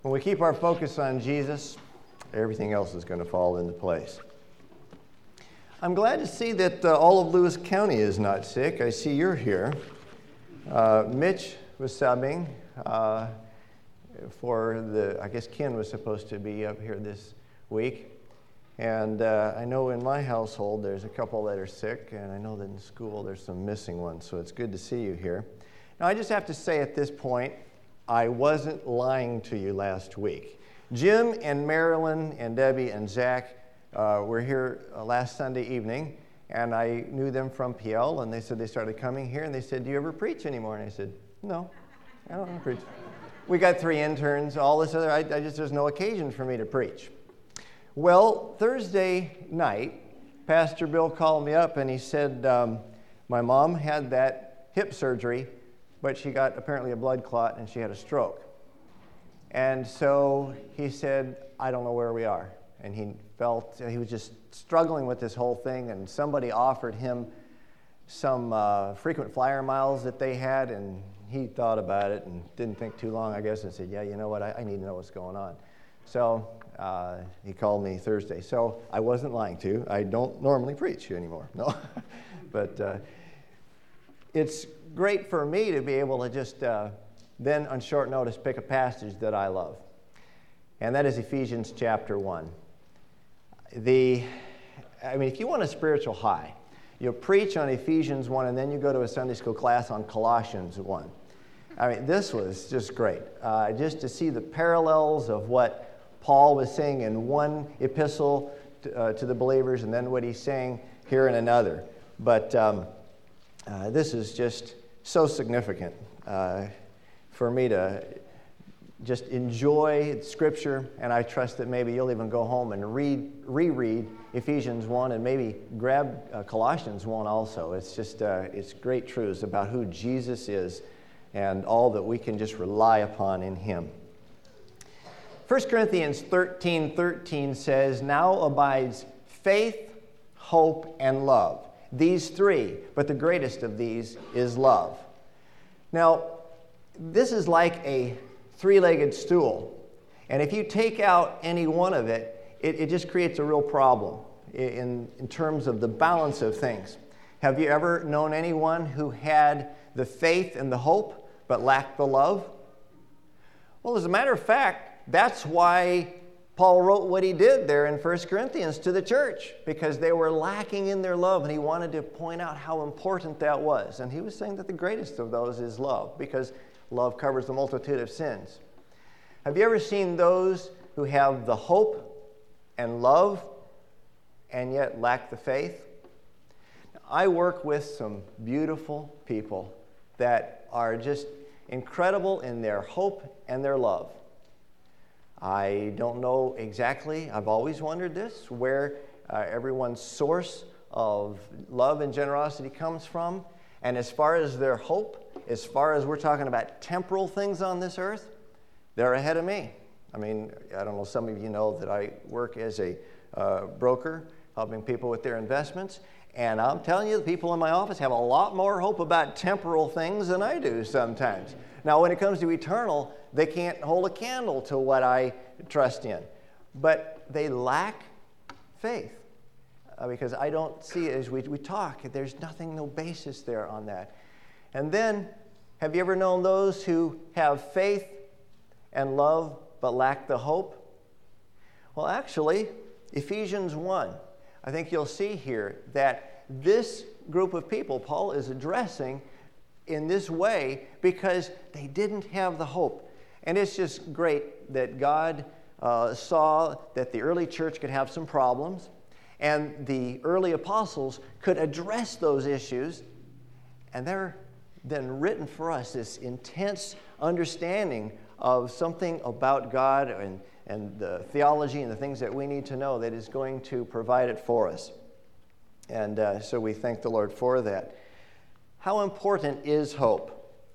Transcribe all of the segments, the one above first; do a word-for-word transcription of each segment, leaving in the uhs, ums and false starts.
When we keep our focus on Jesus, everything else is going to fall into place. I'm glad to see that uh, all of Lewis County is not sick. I see you're here. Uh, Mitch was subbing uh, for the, I guess Ken was supposed to be up here this week. And uh, I know in my household there's a couple that are sick, and I know that in school there's some missing ones, so it's good to see you here. Now I just have to say at this point, I wasn't lying to you last week. Jim and Marilyn and Debbie and Zach uh, were here uh, last Sunday evening, and I knew them from P L, and they said they started coming here, and they said, do you ever preach anymore? And I said, no, I don't want to preach. We got three interns, all this other, I, I just, there's no occasion for me to preach. Well, Thursday night, Pastor Bill called me up, and he said, um, my mom had that hip surgery, but she got apparently a blood clot and she had a stroke. And so he said, I don't know where we are. And he felt, he was just struggling with this whole thing, and somebody offered him some uh, frequent flyer miles that they had, and he thought about it and didn't think too long, I guess, and said, yeah, you know what, I, I need to know what's going on. So uh, he called me Thursday. So I wasn't lying to you. I don't normally preach anymore, no. but uh, it's great for me to be able to just uh, then on short notice pick a passage that I love. And that is Ephesians chapter one. The, I mean, if you want a spiritual high, you preach on Ephesians one and then you go to a Sunday school class on Colossians one. I mean, this was just great. Uh, just to see the parallels of what Paul was saying in one epistle to, uh, to the believers and then what he's saying here in another. But um, uh, this is just so significant uh, for me to just enjoy Scripture, and I trust that maybe you'll even go home and read, reread Ephesians one and maybe grab uh, Colossians one also. It's just, uh, it's great truths about who Jesus is and all that we can just rely upon in Him. First Corinthians thirteen thirteen says, now abides faith, hope, and love. These three, but the greatest of these is love. Now, this is like a three-legged stool. And if you take out any one of it, it, it just creates a real problem in, in terms of the balance of things. Have you ever known anyone who had the faith and the hope, but lacked the love? Well, as a matter of fact, that's why Paul wrote what he did there in First Corinthians to the church, because they were lacking in their love, and he wanted to point out how important that was. And he was saying that the greatest of those is love, because love covers the multitude of sins. Have you ever seen those who have the hope and love and yet lack the faith? I work with some beautiful people that are just incredible in their hope and their love. I don't know exactly, I've always wondered this, where uh, everyone's source of love and generosity comes from. And as far as their hope, as far as we're talking about temporal things on this earth, they're ahead of me. I mean, I don't know, some of you know that I work as a uh, broker, helping people with their investments. And I'm telling you, the people in my office have a lot more hope about temporal things than I do sometimes. Now, when it comes to eternal, they can't hold a candle to what I trust in. But they lack faith. Uh, because I don't see it as we, we talk. There's nothing, no basis there on that. And then, have you ever known those who have faith and love but lack the hope? Well, actually, Ephesians one, I think you'll see here that this group of people Paul is addressing in this way because they didn't have the hope. And it's just great that God uh, saw that the early church could have some problems, and the early apostles could address those issues, and they're then written for us this intense understanding of something about God and, and the theology and the things that we need to know that is going to provide it for us. And uh, so we thank the Lord for that. How important is hope?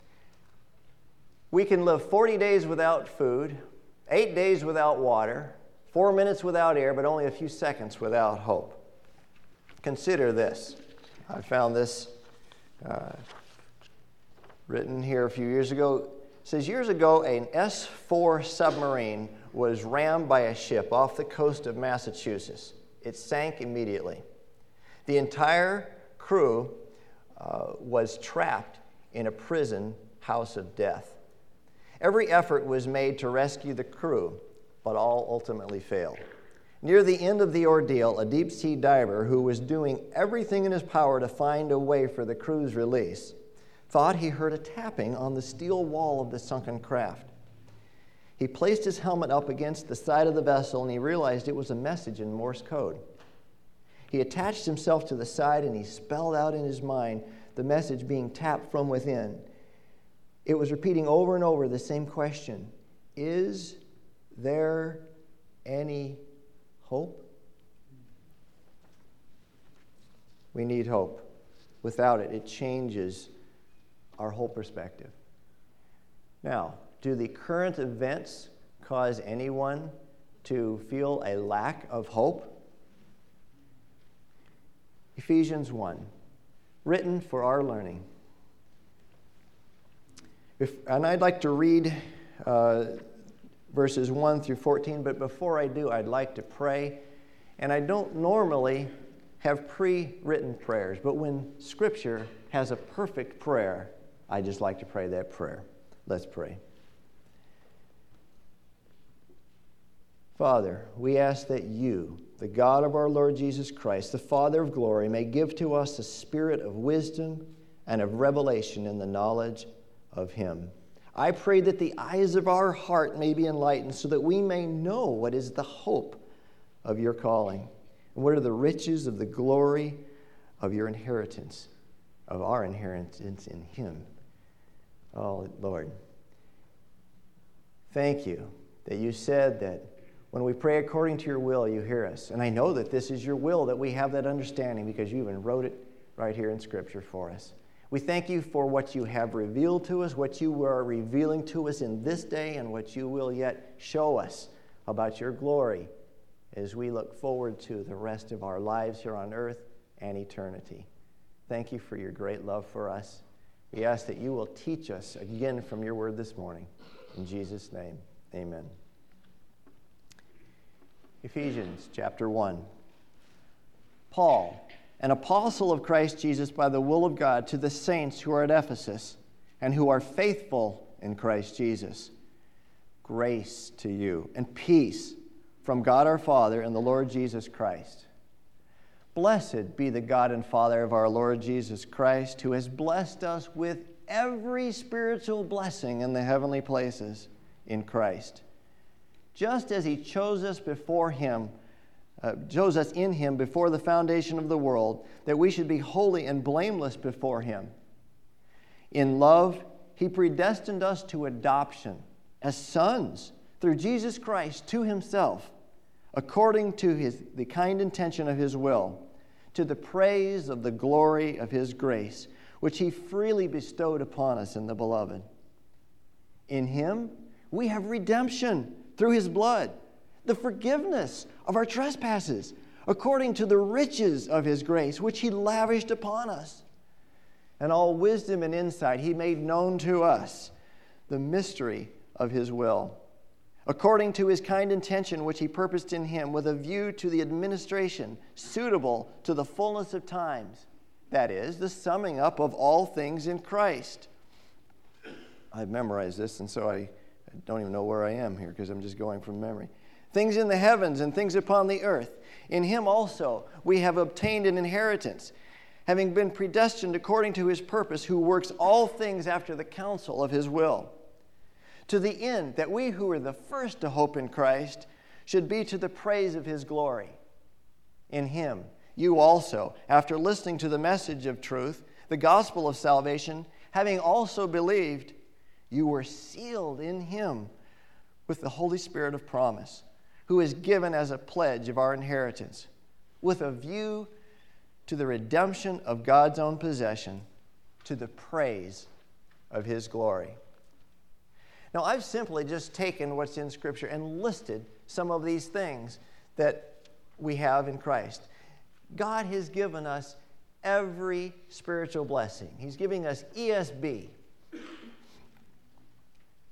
We can live forty days without food, eight days without water, four minutes without air, but only a few seconds without hope. Consider this. I found this uh, written here a few years ago. says years ago an S four submarine was rammed by a ship off the coast of Massachusetts. It sank immediately. The entire crew uh, was trapped in a prison house of death. Every effort was made to rescue the crew, but all ultimately failed. Near the end of the ordeal, a deep-sea diver who was doing everything in his power to find a way for the crew's release thought he heard a tapping on the steel wall of the sunken craft. He placed his helmet up against the side of the vessel, and he realized it was a message in Morse code. He attached himself to the side, and he spelled out in his mind the message being tapped from within. It was repeating over and over the same question: is there any hope? We need hope. Without it, it changes our whole perspective. Now, do the current events cause anyone to feel a lack of hope? Ephesians one, written for our learning. If, and I'd like to read uh, verses one through fourteen, but before I do, I'd like to pray. And I don't normally have pre-written prayers, but when Scripture has a perfect prayer, I just like to pray that prayer. Let's pray. Father, we ask that you, the God of our Lord Jesus Christ, the Father of glory, may give to us a spirit of wisdom and of revelation in the knowledge of him. I pray that the eyes of our heart may be enlightened so that we may know what is the hope of your calling and what are the riches of the glory of your inheritance, of our inheritance in him. Oh, Lord, thank you that you said that when we pray according to your will, you hear us. And I know that this is your will, that we have that understanding because you even wrote it right here in Scripture for us. We thank you for what you have revealed to us, what you are revealing to us in this day, and what you will yet show us about your glory as we look forward to the rest of our lives here on earth and eternity. Thank you for your great love for us. We ask that you will teach us again from your word this morning. In Jesus' name, amen. Ephesians chapter one. Paul, an apostle of Christ Jesus by the will of God, to the saints who are at Ephesus and who are faithful in Christ Jesus. Grace to you and peace from God our Father and the Lord Jesus Christ. Blessed be the God and Father of our Lord Jesus Christ, who has blessed us with every spiritual blessing in the heavenly places in Christ, just as he chose us before him, uh, chose us in him before the foundation of the world, that we should be holy and blameless before him. In love, he predestined us to adoption as sons through Jesus Christ to himself, according to his, the kind intention of his will, to the praise of the glory of his grace, which he freely bestowed upon us in the Beloved. In him we have redemption through his blood, the forgiveness of our trespasses, according to the riches of his grace, which he lavished upon us. And all wisdom and insight he made known to us, the mystery of his will, according to his kind intention which he purposed in him, with a view to the administration suitable to the fullness of times, that is, the summing up of all things in Christ. I've memorized this, and so I don't even know where I am here because I'm just going from memory. Things in the heavens and things upon the earth. In him also we have obtained an inheritance, having been predestined according to his purpose, who works all things after the counsel of his will, to the end that we who are the first to hope in Christ should be to the praise of his glory. In him you also, after listening to the message of truth, the gospel of salvation, having also believed, you were sealed in him with the Holy Spirit of promise, who is given as a pledge of our inheritance, with a view to the redemption of God's own possession, to the praise of his glory. Now, I've simply just taken what's in Scripture and listed some of these things that we have in Christ. God has given us every spiritual blessing. He's giving us E S B.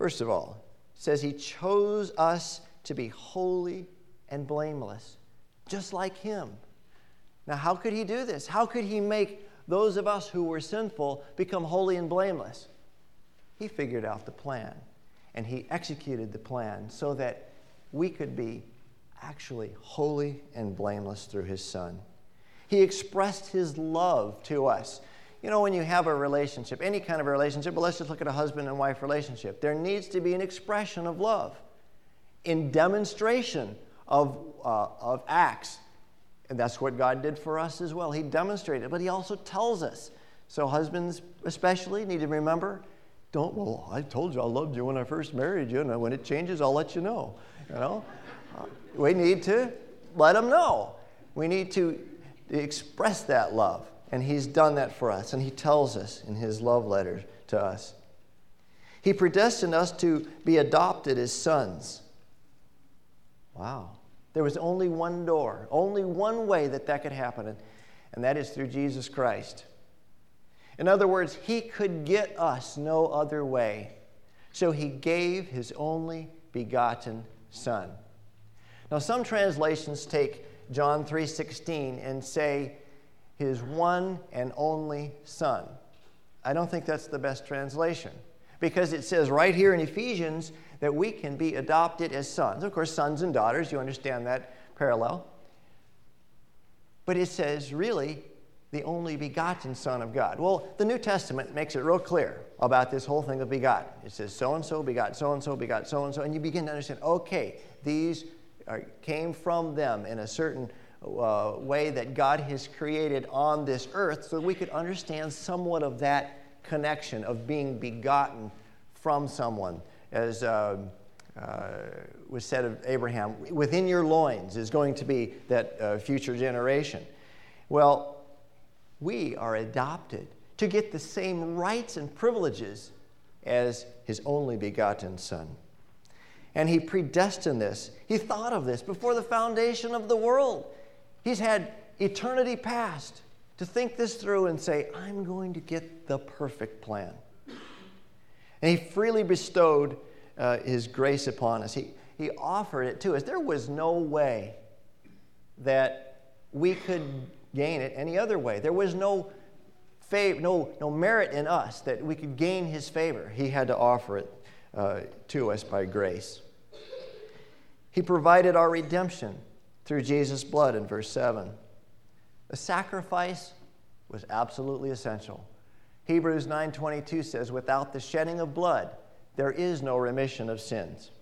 First of all, it says he chose us to be holy and blameless, just like him. Now, how could he do this? How could he make those of us who were sinful become holy and blameless? He figured out the plan, and he executed the plan so that we could be actually holy and blameless through his Son. He expressed his love to us. You know, when you have a relationship, any kind of a relationship, but let's just look at a husband and wife relationship, there needs to be an expression of love in demonstration of, uh, of acts. And that's what God did for us as well. He demonstrated, but he also tells us. So husbands especially need to remember, don't, well, I told you I loved you when I first married you, and when it changes, I'll let you know. You know, uh, we need to let them know. We need to express that love, and he's done that for us, and he tells us in his love letter to us. He predestined us to be adopted as sons. Wow. There was only one door, only one way that that could happen, and that is through Jesus Christ. In other words, he could get us no other way. So he gave his only begotten Son. Now, some translations take John three sixteen and say his one and only Son. I don't think that's the best translation, because it says right here in Ephesians that we can be adopted as sons. Of course, sons and daughters, you understand that parallel. But it says, really, the only begotten Son of God. Well, the New Testament makes it real clear about this whole thing of begotten. It says so-and-so begot so-and-so begot so-and-so, and you begin to understand, okay, these are, came from them in a certain uh, way that God has created on this earth, so that we could understand somewhat of that connection of being begotten from someone. As uh, uh, was said of Abraham, within your loins is going to be that uh, future generation. Well, we are adopted to get the same rights and privileges as his only begotten Son. And he predestined this. He thought of this before the foundation of the world. He's had eternity past to think this through and say, I'm going to get the perfect plan. And he freely bestowed uh, his grace upon us. He, he offered it to us. There was no way that we could gain it any other way. There was no fav- no, no merit in us that we could gain his favor. He had to offer it uh, to us by grace. He provided our redemption through Jesus' blood in verse seven. The sacrifice was absolutely essential. Hebrews nine twenty-two says, without the shedding of blood, there is no remission of sins.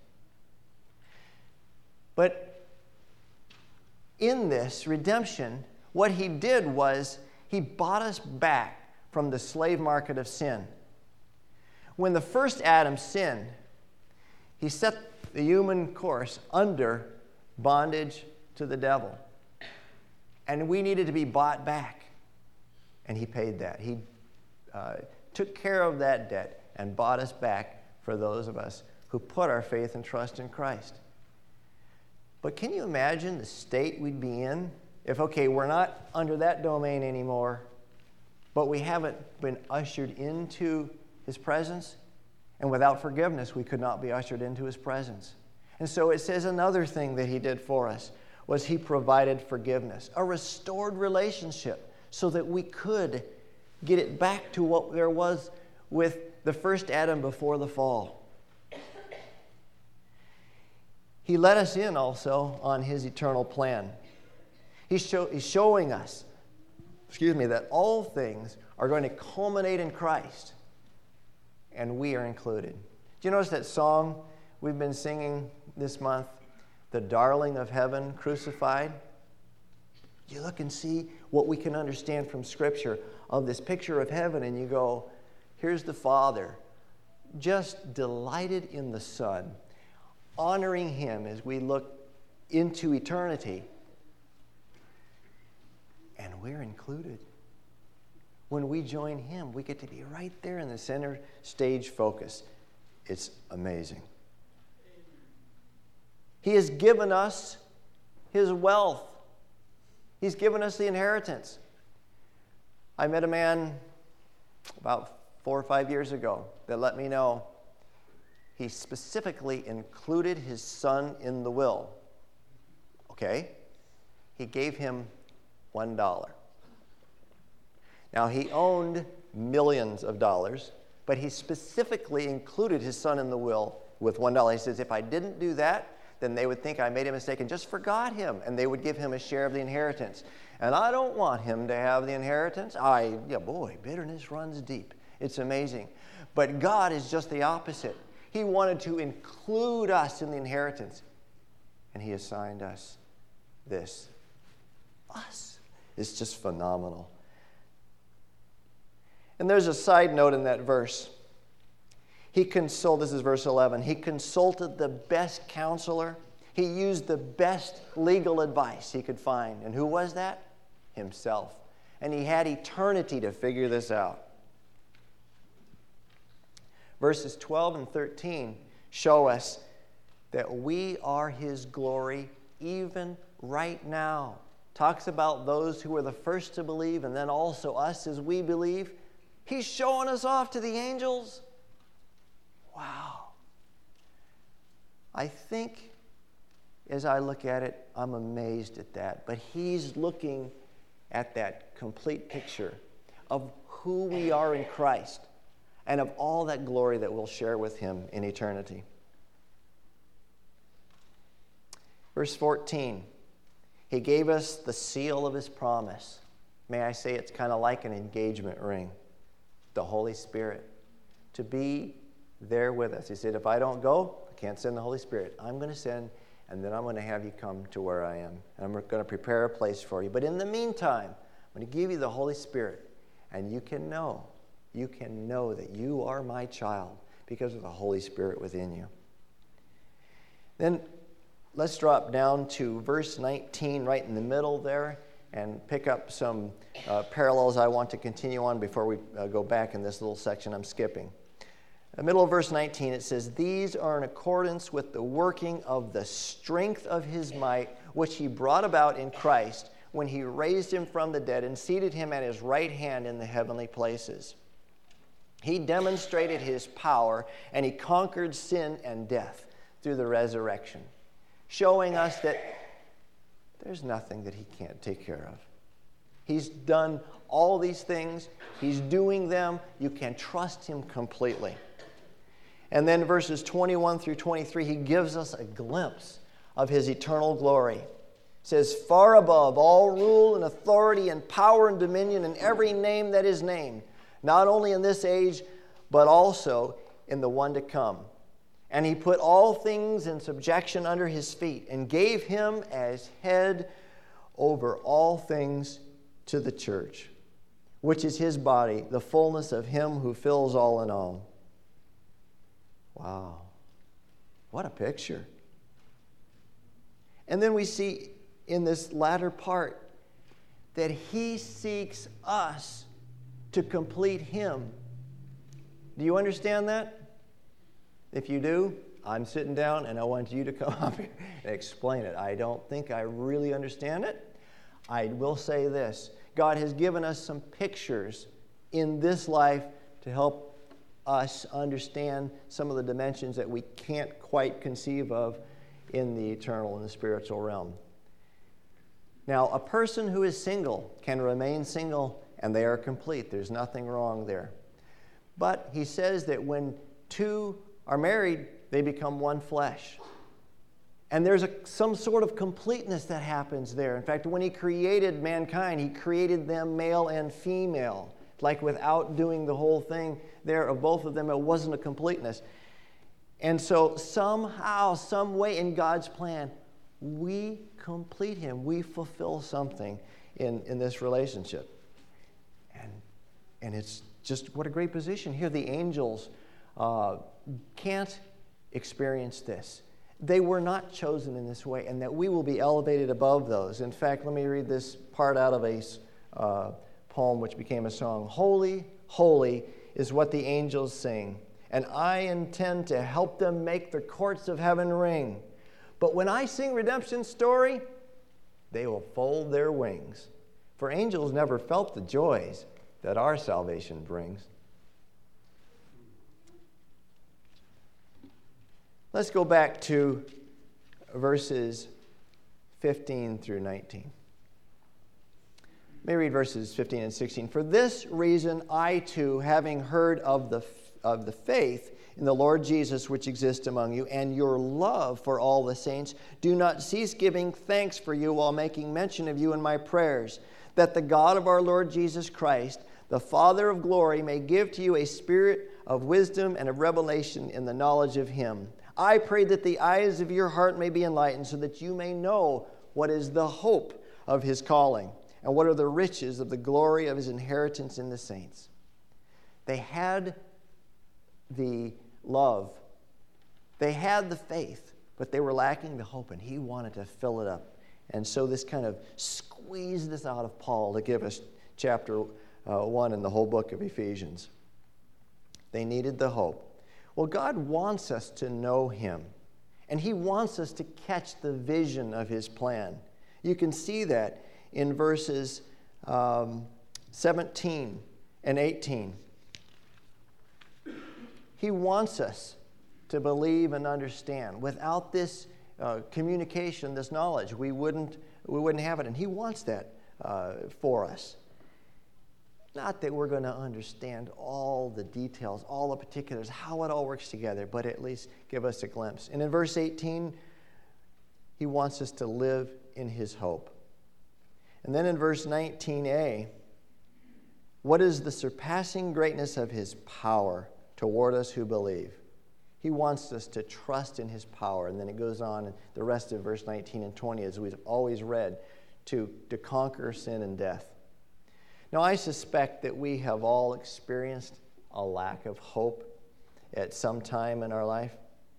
But in this redemption, what he did was he bought us back from the slave market of sin. When the first Adam sinned, he set the human course under bondage to the devil. And we needed to be bought back. And he paid that. He uh, took care of that debt and bought us back for those of us who put our faith and trust in Christ. But can you imagine the state we'd be in if, okay, we're not under that domain anymore, but we haven't been ushered into his presence? And without forgiveness, we could not be ushered into his presence. And so it says another thing that he did for us was he provided forgiveness, a restored relationship, so that we could get it back to what there was with the first Adam before the fall. He let us in also on his eternal plan. He's, show, he's showing us, excuse me, that all things are going to culminate in Christ, and we are included. Do you notice that song we've been singing this month, The Darling of Heaven Crucified? You look and see what we can understand from Scripture of this picture of heaven, and you go, here's the Father, just delighted in the Son, honoring him as we look into eternity. And we're included. When we join him, we get to be right there in the center stage focus. It's amazing. He has given us his wealth. He's given us the inheritance. I met a man about four or five years ago that let me know he specifically included his son in the will. Okay? He gave him one dollar. Now, he owned millions of dollars, but he specifically included his son in the will with one dollar. He says, if I didn't do that, then they would think I made a mistake and just forgot him, and they would give him a share of the inheritance. And I don't want him to have the inheritance. I, yeah, boy, bitterness runs deep. It's amazing. But God is just the opposite. He wanted to include us in the inheritance, and he assigned us this. Us. It's just phenomenal. And there's a side note in that verse. He consulted, this is verse eleven, he consulted the best counselor. He used the best legal advice he could find. And who was that? Himself. And he had eternity to figure this out. Verses twelve and thirteen show us that we are his glory even right now. Talks about those who were the first to believe, and then also us as we believe. He's showing us off to the angels. Wow. I think as I look at it, I'm amazed at that. But he's looking at that complete picture of who we are in Christ and of all that glory that we'll share with him in eternity. Verse fourteen, he gave us the seal of his promise. May I say it's kind of like an engagement ring. The Holy Spirit, to be there with us. He said, if I don't go, I can't send the Holy Spirit. I'm going to send, and then I'm going to have you come to where I am. And I'm going to prepare a place for you. But in the meantime, I'm going to give you the Holy Spirit, and you can know, you can know that you are my child because of the Holy Spirit within you. Then let's drop down to verse nineteen, right in the middle there, and pick up some uh, parallels I want to continue on before we uh, go back in this little section I'm skipping. In the middle of verse nineteen, it says, these are in accordance with the working of the strength of his might, which he brought about in Christ when he raised him from the dead and seated him at his right hand in the heavenly places. He demonstrated his power, and he conquered sin and death through the resurrection, showing us that there's nothing that he can't take care of. He's done all these things. He's doing them. You can trust him completely. And then verses twenty-one through twenty-three, he gives us a glimpse of his eternal glory. It says, far above all rule and authority and power and dominion and every name that is named, not only in this age, but also in the one to come. And he put all things in subjection under his feet and gave him as head over all things to the church, which is his body, the fullness of him who fills all in all. Wow. What a picture. And then we see in this latter part that he seeks us to complete him. Do you understand that? If you do, I'm sitting down and I want you to come up here and explain it. I don't think I really understand it. I will say this. God has given us some pictures in this life to help us understand some of the dimensions that we can't quite conceive of in the eternal and the spiritual realm. Now, a person who is single can remain single and they are complete. There's nothing wrong there. But he says that when two are married, they become one flesh. And there's a, some sort of completeness that happens there. In fact, when he created mankind, he created them male and female. Like without doing the whole thing there of both of them, it wasn't a completeness. And so somehow, some way in God's plan, we complete him. We fulfill something in, in this relationship. And, and it's just what a great position. Here the angels uh, can't experience this. They were not chosen in this way, and that we will be elevated above those. In fact, let me read this part out of a uh, poem which became a song. Holy, holy is what the angels sing, and I intend to help them make the courts of heaven ring. But when I sing redemption's story, they will fold their wings. For angels never felt the joys that our salvation brings. Let's go back to verses fifteen through nineteen. Let me read verses fifteen and sixteen. For this reason, I too, having heard of the, of the faith in the Lord Jesus which exists among you, and your love for all the saints, do not cease giving thanks for you while making mention of you in my prayers, that the God of our Lord Jesus Christ, the Father of glory, may give to you a spirit of wisdom and of revelation in the knowledge of him. I pray that the eyes of your heart may be enlightened, so that you may know what is the hope of his calling, and what are the riches of the glory of his inheritance in the saints. They had the love. They had the faith, but they were lacking the hope, and he wanted to fill it up. And so this kind of squeezed this out of Paul to give us chapter uh, one in the whole book of Ephesians. They needed the hope. Well, God wants us to know him, and he wants us to catch the vision of his plan. You can see that in verses um, seventeen and eighteen. He wants us to believe and understand. Without this uh, communication, this knowledge, we wouldn't, we wouldn't have it. And he wants that uh, for us. Not that we're going to understand all the details, all the particulars, how it all works together, but at least give us a glimpse. And in verse eighteen, he wants us to live in his hope. And then in verse nineteen a, what is the surpassing greatness of his power toward us who believe? He wants us to trust in his power. And then it goes on in the rest of verse nineteen and twenty, as we've always read, to, to conquer sin and death. Now, I suspect that we have all experienced a lack of hope at some time in our life.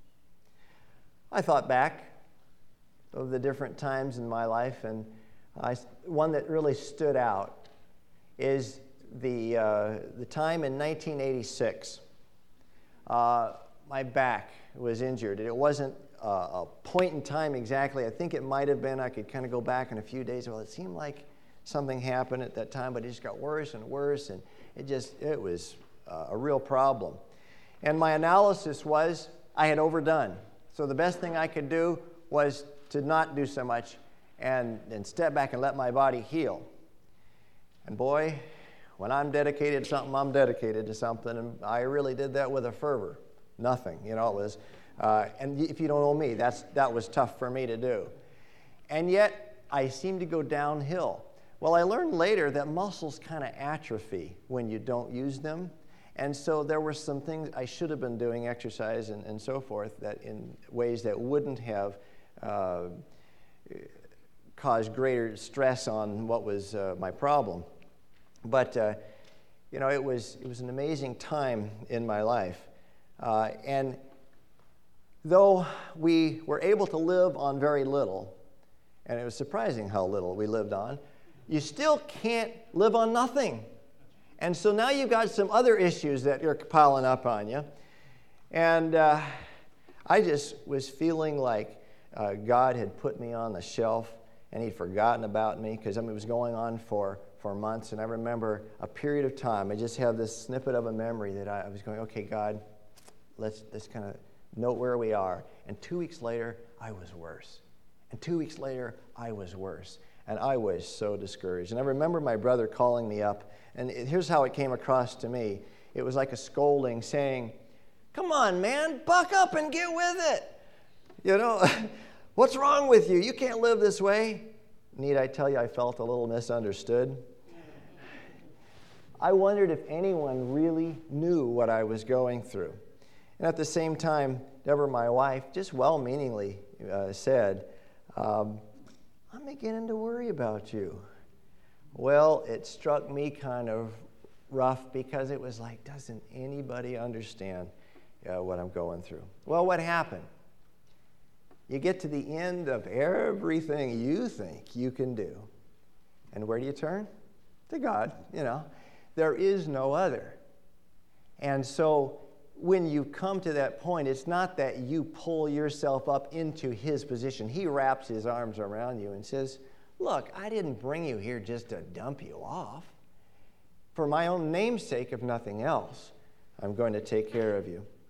I thought back of the different times in my life, and I, one that really stood out is the, uh, the time in nineteen eighty-six. Uh, my back was injured. It wasn't uh, a point in time exactly. I think it might have been, I could kind of go back in a few days. Well, it seemed like something happened at that time, but it just got worse and worse, and it just, it was uh, a real problem. And my analysis was I had overdone. So the best thing I could do was to not do so much and, and step back and let my body heal. And boy, when I'm dedicated to something, I'm dedicated to something, and I really did that with a fervor. Nothing, you know, it was, uh, and if you don't know me, that's, that was tough for me to do. And yet, I seemed to go downhill. Well, I learned later that muscles kind of atrophy when you don't use them. And so there were some things I should have been doing, exercise and, and so forth, that in ways that wouldn't have uh, caused greater stress on what was uh, my problem. But, uh, you know, it was, it was an amazing time in my life. Uh, and though we were able to live on very little, and it was surprising how little we lived on, you still can't live on nothing. And so now you've got some other issues that are piling up on you. And uh, I just was feeling like uh, God had put me on the shelf and he'd forgotten about me, because I mean, it was going on for, for months. And I remember a period of time, I just have this snippet of a memory that I, I was going, okay, God, let's, let's kind of note where we are. And two weeks later, I was worse. And two weeks later, I was worse. And I was so discouraged. And I remember my brother calling me up, and it, here's how it came across to me. It was like a scolding saying, come on, man, buck up and get with it. You know, what's wrong with you? You can't live this way. Need I tell you, I felt a little misunderstood. I wondered if anyone really knew what I was going through. And at the same time, Deborah, my wife, just well-meaningly uh, said, um, I'm beginning to worry about you. Well, it struck me kind of rough, because it was like, doesn't anybody understand uh, what I'm going through? Well, what happened? You get to the end of everything you think you can do. And where do you turn? To God, you know. There is no other. And so when you come to that point, it's not that you pull yourself up into his position. He wraps his arms around you and says, look, I didn't bring you here just to dump you off. For my own name's sake, if nothing else, I'm going to take care of you.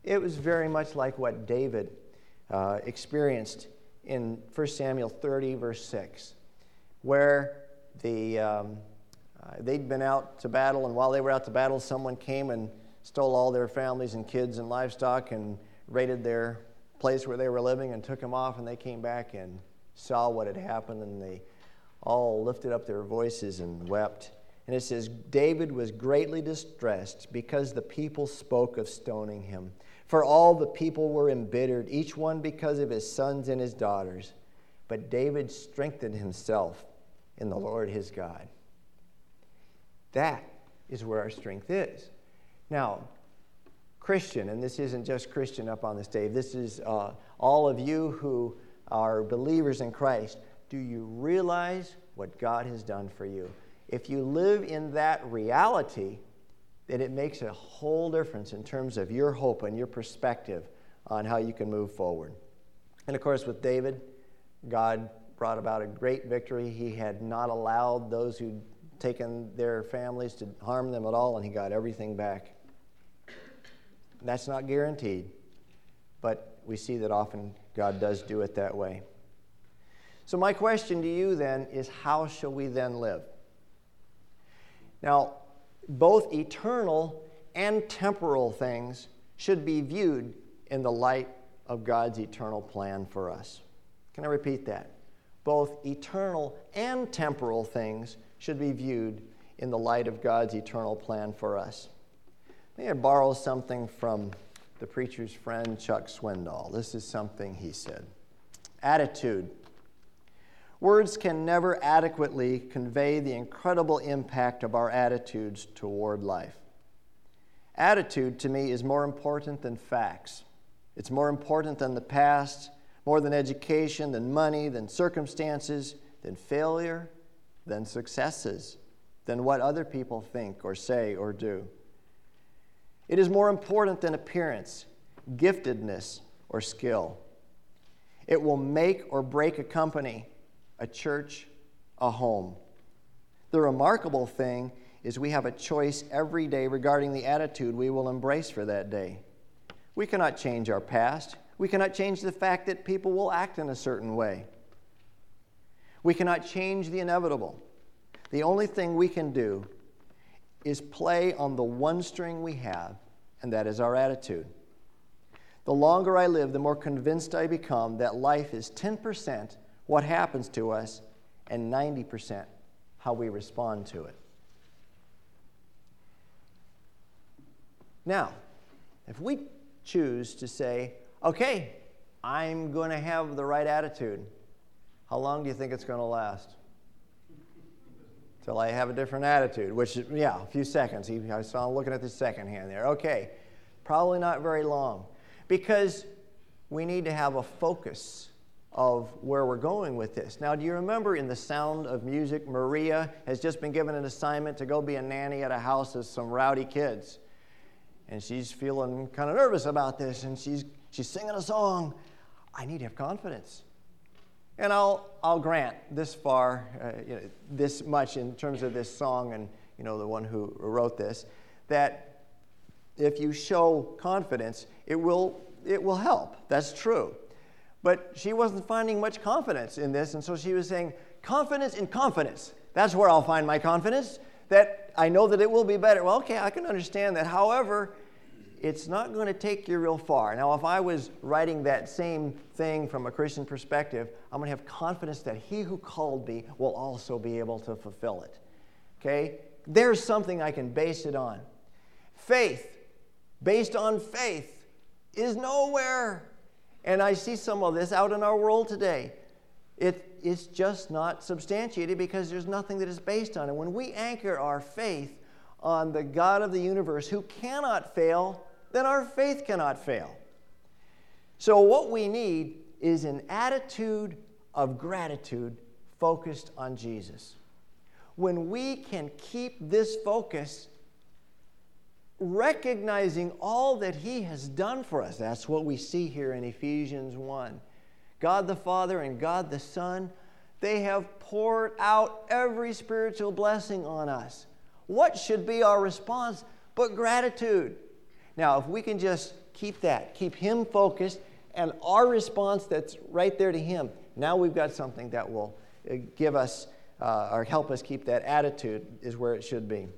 It was very much like what David uh, experienced in First Samuel thirty, verse six, where the um, uh, they'd been out to battle, and while they were out to battle, someone came and stole all their families and kids and livestock and raided their place where they were living and took them off, and they came back and saw what had happened, and they all lifted up their voices and wept. And it says, David was greatly distressed because the people spoke of stoning him. For all the people were embittered, each one because of his sons and his daughters. But David strengthened himself in the Lord his God. That is where our strength is. Now, Christian, and this isn't just Christian up on the stage, this is uh, all of you who are believers in Christ. Do you realize what God has done for you? If you live in that reality, then it makes a whole difference in terms of your hope and your perspective on how you can move forward. And of course, with David, God brought about a great victory. He had not allowed those who'd taken their families to harm them at all, and he got everything back. That's not guaranteed, but we see that often God does do it that way. So my question to you then is, how shall we then live? Now, both eternal and temporal things should be viewed in the light of God's eternal plan for us. Can I repeat that? Both eternal and temporal things should be viewed in the light of God's eternal plan for us. May I borrow something from the preacher's friend Chuck Swindoll? This is something he said. Attitude. Words can never adequately convey the incredible impact of our attitudes toward life. Attitude, to me, is more important than facts. It's more important than the past, more than education, than money, than circumstances, than failure, than successes, than what other people think or say or do. It is more important than appearance, giftedness, or skill. It will make or break a company, a church, a home. The remarkable thing is we have a choice every day regarding the attitude we will embrace for that day. We cannot change our past. We cannot change the fact that people will act in a certain way. We cannot change the inevitable. The only thing we can do is play on the one string we have, and that is our attitude. The longer I live, the more convinced I become that life is ten percent what happens to us and ninety percent how we respond to it. Now, if we choose to say, okay, I'm going to have the right attitude, how long do you think it's going to last? Till I have a different attitude, which, yeah, a few seconds. I saw him looking at the second hand there. Okay, probably not very long, because we need to have a focus of where we're going with this. Now, do you remember in The Sound of Music, Maria has just been given an assignment to go be a nanny at a house of some rowdy kids. And she's feeling kind of nervous about this, and she's she's singing a song. I need to have confidence. And I'll I'll grant this far, uh, you know, this much in terms of this song, and you know the one who wrote this, that if you show confidence, it will it will help. That's true. But she wasn't finding much confidence in this, and so she was saying, confidence in confidence. That's where I'll find my confidence, that I know that it will be better. Well, okay, I can understand that. However, it's not going to take you real far. Now, if I was writing that same thing from a Christian perspective, I'm going to have confidence that he who called me will also be able to fulfill it. Okay? There's something I can base it on. Faith, based on faith, is nowhere. And I see some of this out in our world today. It, it's just not substantiated because there's nothing that is based on it. When we anchor our faith on the God of the universe who cannot fail, then our faith cannot fail. So what we need is an attitude of gratitude focused on Jesus. When we can keep this focus, recognizing all that he has done for us, that's what we see here in Ephesians one. God the Father and God the Son, they have poured out every spiritual blessing on us. What should be our response but gratitude? Now, if we can just keep that, keep Him focused, and our response that's right there to Him, now we've got something that will give us uh, or help us keep that attitude is where it should be.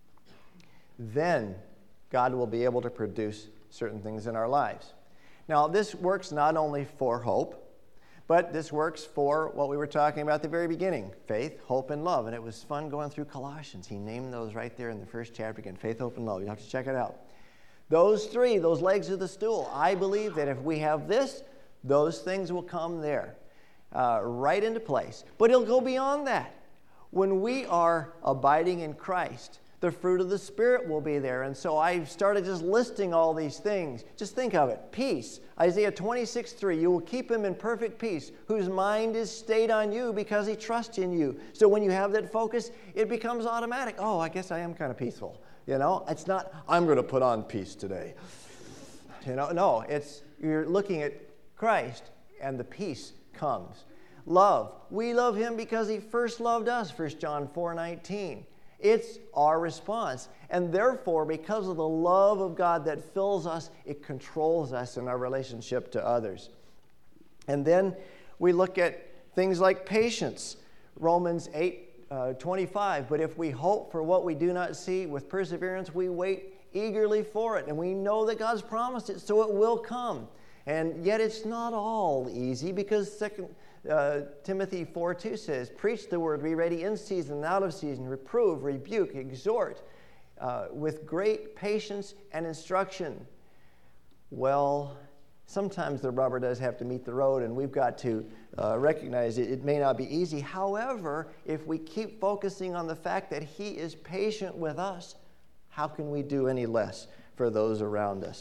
Then God will be able to produce certain things in our lives. Now, this works not only for hope, but this works for what we were talking about at the very beginning, faith, hope, and love. And it was fun going through Colossians. He named those right there in the first chapter again, faith, hope, and love. You have to check it out. Those three, those legs of the stool, I believe that if we have this, those things will come there, uh, right into place. But it'll go beyond that. When we are abiding in Christ, the fruit of the Spirit will be there. And so I started just listing all these things. Just think of it. Peace. Isaiah twenty-six three, you will keep him in perfect peace, whose mind is stayed on you because he trusts in you. So when you have that focus, it becomes automatic. Oh, I guess I am kind of peaceful. You know, it's not, I'm going to put on peace today. You know, no, it's, you're looking at Christ and the peace comes. Love. We love him because he first loved us, First John four nineteen. It's our response. And therefore, because of the love of God that fills us, it controls us in our relationship to others. And then we look at things like patience. Romans eight twenty-five. But if we hope for what we do not see, with perseverance we wait eagerly for it. And we know that God's promised it, so it will come. And yet it's not all easy, because Second uh, Timothy four two says, preach the word, be ready in season and out of season, reprove, rebuke, exhort, uh, with great patience and instruction. Well, sometimes the rubber does have to meet the road, and we've got to uh, recognize it. It may not be easy. However, if we keep focusing on the fact that he is patient with us, how can we do any less for those around us?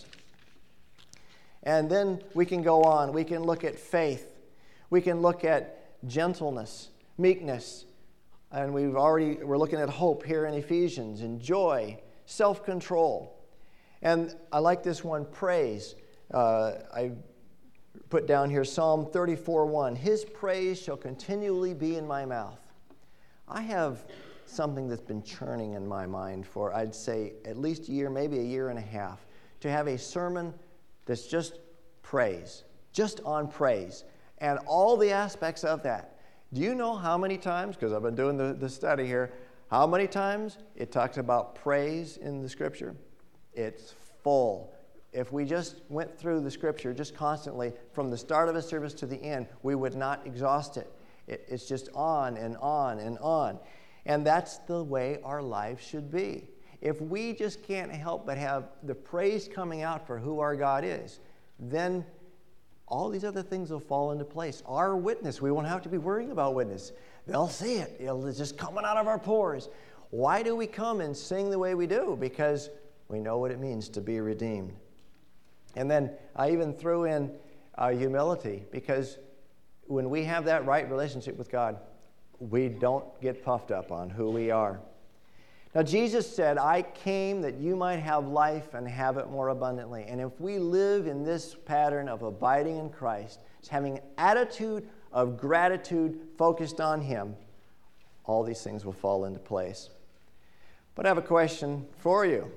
And then we can go on. We can look at faith. We can look at gentleness, meekness, and we've already, we're looking at hope here in Ephesians, and joy, self-control. And I like this one, praise. Uh, I put down here Psalm thirty-four one. His praise shall continually be in my mouth. I have something that's been churning in my mind for, I'd say, at least a year, maybe a year and a half, to have a sermon that's just praise, just on praise, and all the aspects of that. Do you know how many times, because I've been doing the, the study here, how many times it talks about praise in the Scripture? It's full. If we just went through the Scripture just constantly, from the start of a service to the end, we would not exhaust it. it. It's just on and on and on. And that's the way our lives should be. If we just can't help but have the praise coming out for who our God is, then all these other things will fall into place. Our witness, we won't have to be worrying about witness. They'll see it. It'll just coming out of our pores. Why do we come and sing the way we do? Because we know what it means to be redeemed. And then I even threw in uh, humility, because when we have that right relationship with God, we don't get puffed up on who we are. Now, Jesus said, I came that you might have life and have it more abundantly. And if we live in this pattern of abiding in Christ, having an attitude of gratitude focused on him, all these things will fall into place. But I have a question for you.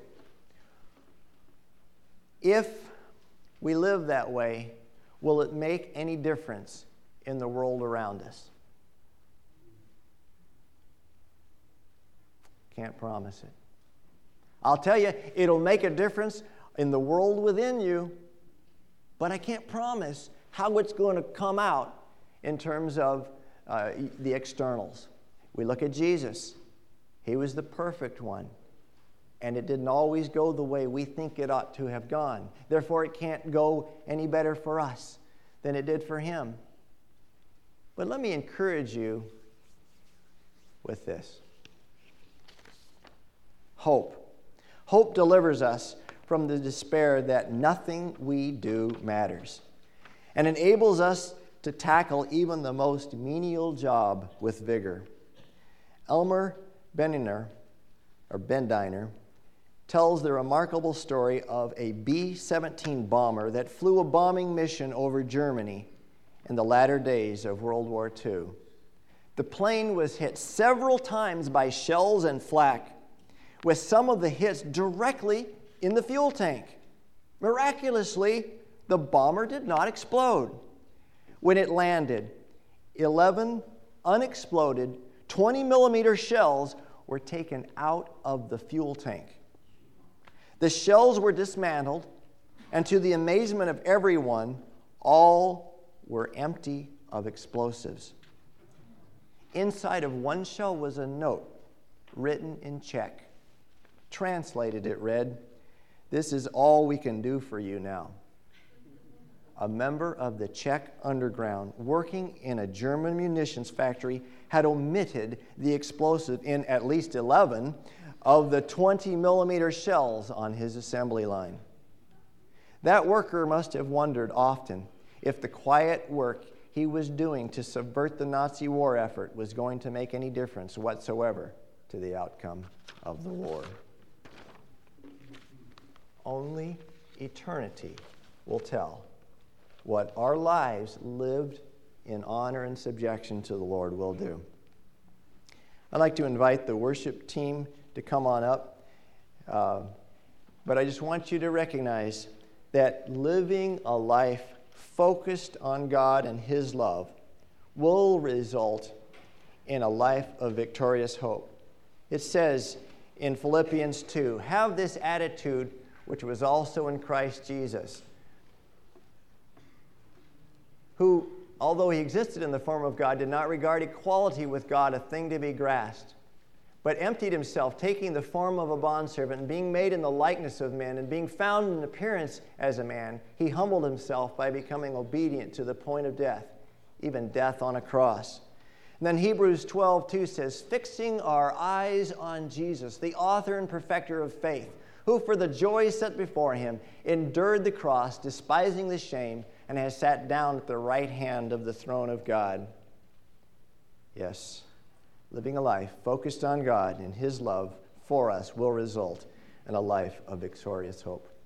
If we live that way, will it make any difference in the world around us? Can't promise it. I'll tell you, it'll make a difference in the world within you, but I can't promise how it's going to come out in terms of uh, the externals. We look at Jesus. He was the perfect one, and it didn't always go the way we think it ought to have gone. Therefore, it can't go any better for us than it did for him. But let me encourage you with this. Hope. Hope delivers us from the despair that nothing we do matters, and enables us to tackle even the most menial job with vigor. Elmer Bendiner, or Bendiner, tells the remarkable story of a B seventeen bomber that flew a bombing mission over Germany in the latter days of World War Two. The plane was hit several times by shells and flak, with some of the hits directly in the fuel tank. Miraculously, the bomber did not explode. When it landed, eleven unexploded twenty millimeter shells were taken out of the fuel tank. The shells were dismantled, and to the amazement of everyone, all were empty of explosives. Inside of one shell was a note written in Czech. Translated, it read, "This is all we can do for you now." A member of the Czech underground working in a German munitions factory had omitted the explosive in at least eleven of the twenty millimeter shells on his assembly line. That worker must have wondered often if the quiet work he was doing to subvert the Nazi war effort was going to make any difference whatsoever to the outcome of the war. Only eternity will tell what our lives lived in honor and subjection to the Lord will do. I'd like to invite the worship team to come on up, uh, but I just want you to recognize that living a life focused on God and His love will result in a life of victorious hope. It says in Philippians two, "Have this attitude which was also in Christ Jesus, who, although he existed in the form of God, did not regard equality with God a thing to be grasped, but emptied himself, taking the form of a bondservant, and being made in the likeness of men, and being found in appearance as a man, he humbled himself by becoming obedient to the point of death, even death on a cross." And then Hebrews twelve two says, "Fixing our eyes on Jesus, the author and perfecter of faith, who for the joy set before him endured the cross, despising the shame, and has sat down at the right hand of the throne of God." Yes, living a life focused on God and His love for us will result in a life of victorious hope.